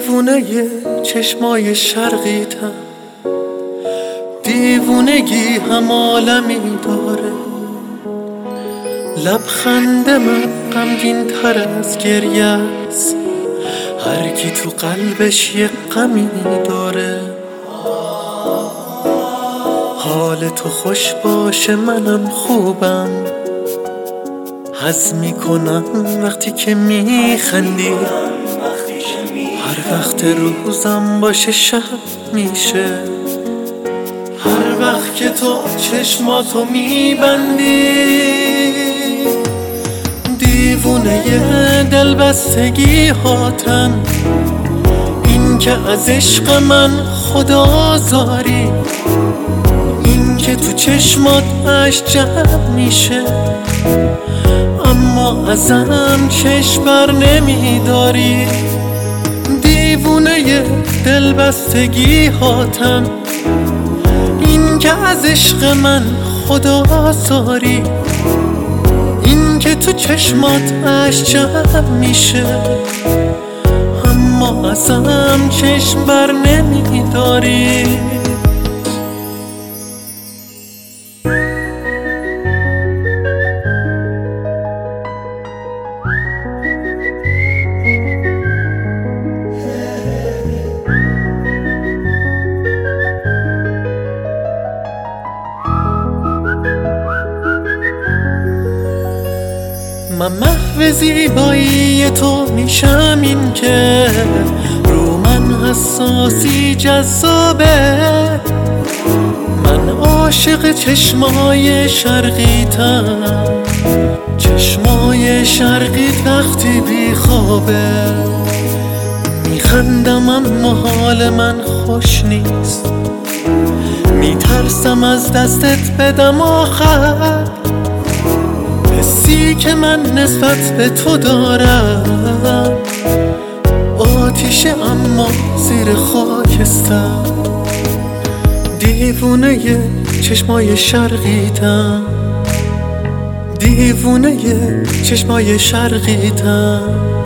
دیوونه چشمای شرقیتم، دیوونگی هم عالمی داره. لبخند من غمگین تر از گریه است، هر کی تو قلبش یه غمی داره. حال تو خوش باشه منم خوبم، حظ میکنم وقتی که میخندی. هر وقت روزم باشه شب میشه، هر وقت که تو چشماتو میبندی. دیوونه دلبستگی هاتم، این که از عشق من خدا زاری، این که تو چشمات اشک جمع میشه اما ازم چشم بر نمیداری. دیوونه دلبستگی هاتم، این که از عشق من خدا زاری، این که تو چشمات اشک جمع میشه اما ازم چشم بر نمیداری. من محو زیبایی تو میشم، این که رو من حساسی جذابه. من عاشق چشمای شرقیتم، چشمای شرقیت وقتی بی خوابه. میخندم اما حال من خوش نیست، میترسم از دستت بدم آخر. حسی که من نسبت به تو دارم آتیشه اما زیر خاکستر. دیوونه چشمای شرقیتم، دیوونه چشمای شرقیتم،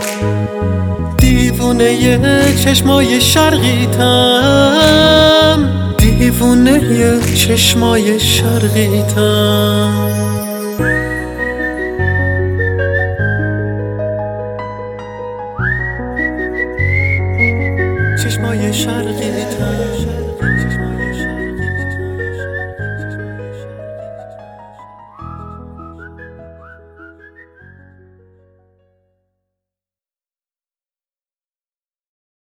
دیوونه چشمای شرقیتم، دیوونه چشمای شرقیتم.